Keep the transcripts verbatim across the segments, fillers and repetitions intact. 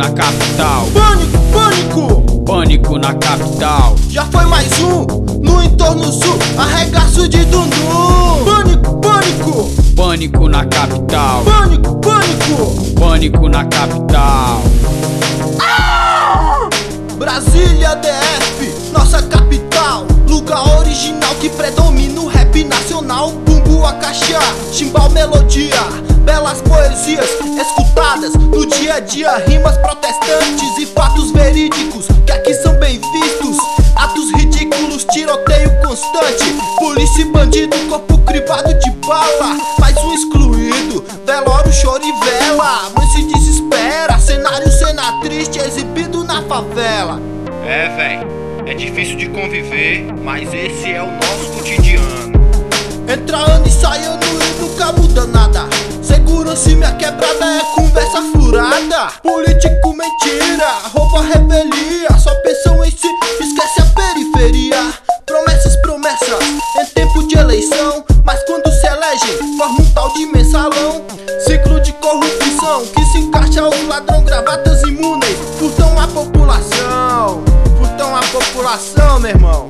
na capital. Pânico, pânico, Pânico na capital. já foi mais um no entorno sul, arregaço de Dundum. Pânico, pânico, Pânico na capital. pânico, pânico. Pânico na capital. Brasília D F, nossa capital, lugar original que predomina o rap nacional. Bumbo, acaxá, chimbal, melodia, belas poesias escutadas no dia a dia, rimas protestantes e fatos verídicos que aqui são bem vistos. Atos ridículos, tiroteio constante, polícia e bandido, corpo crivado de bala, mais um excluído, velório, choro e vela. Mãe se desespera, cenário, cena triste exibido na favela. É, véi, é difícil de conviver, mas esse é o nosso cotidiano. Entra ano e sai ano e nunca muda nada. Segurança e minha quebrada é conversa furada. Político mentira, rouba revelia, só pensam em si, esquece a periferia. Promessas, promessas, em tempo de eleição, mas quando se elegem, forma um tal de mensalão. Ciclo de corrupção, que se encaixa os ladrão, gravatas imunes, furtam a população. Furtam a população, meu irmão.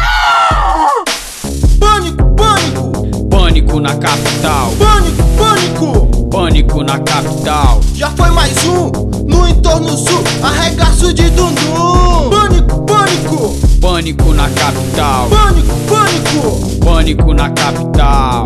Pânico, pânico, Pânico na capital. pânico, pânico, Pânico na capital. já foi mais um no entorno sul, arregaço de Dundum. Pânico, pânico, Pânico na capital. pânico, pânico. Pânico na capital.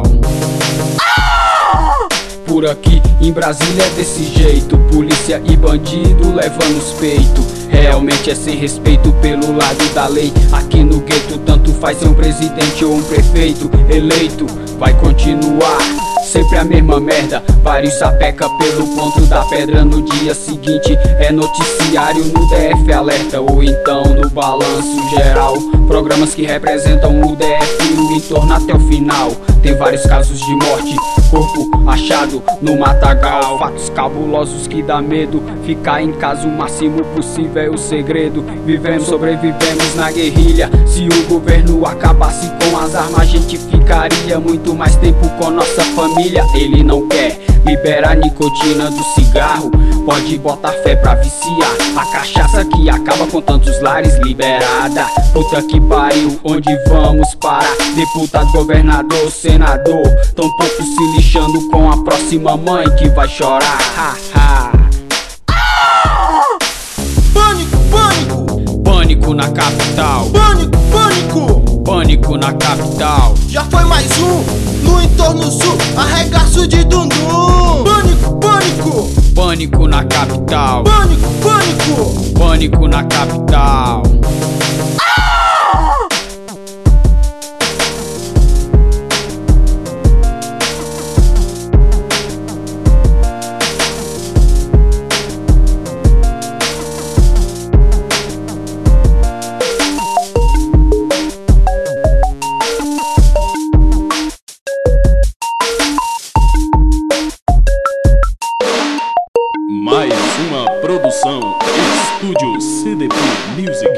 Por aqui em Brasília é desse jeito, polícia e bandido levando os peitos. Realmente é sem respeito pelo lado da lei. Aqui no gueto tanto faz ser um presidente ou um prefeito eleito. Vai continuar sempre a mesma merda, vários sapeca pelo ponto da pedra. No dia seguinte é noticiário no D F alerta, ou então no balanço geral, programas que representam o D F e o entorno até o final. Tem vários casos de morte, corpo achado no matagal, fatos cabulosos que dá medo. Ficar em casa o máximo possível é o segredo. Vivemos, sobrevivemos na guerrilha. Se o governo acabasse com as armas, a gente ficaria muito mais tempo com nossa família. Ele não quer liberar a nicotina do cigarro, pode botar fé pra viciar. A cachaça que acaba com tantos lares liberada. Puta que pariu, onde vamos parar? Deputado, governador, senador, tão pouco se lixando com a próxima mãe que vai chorar. Ha, ha. Pânico, pânico, Pânico na capital. pânico, pânico, Pânico na capital. já foi mais um no entorno sul, arregaço de Dundum. Pânico, pânico, Pânico na capital. pânico, pânico. Pânico na capital. Mais uma produção Estúdio C D P Music.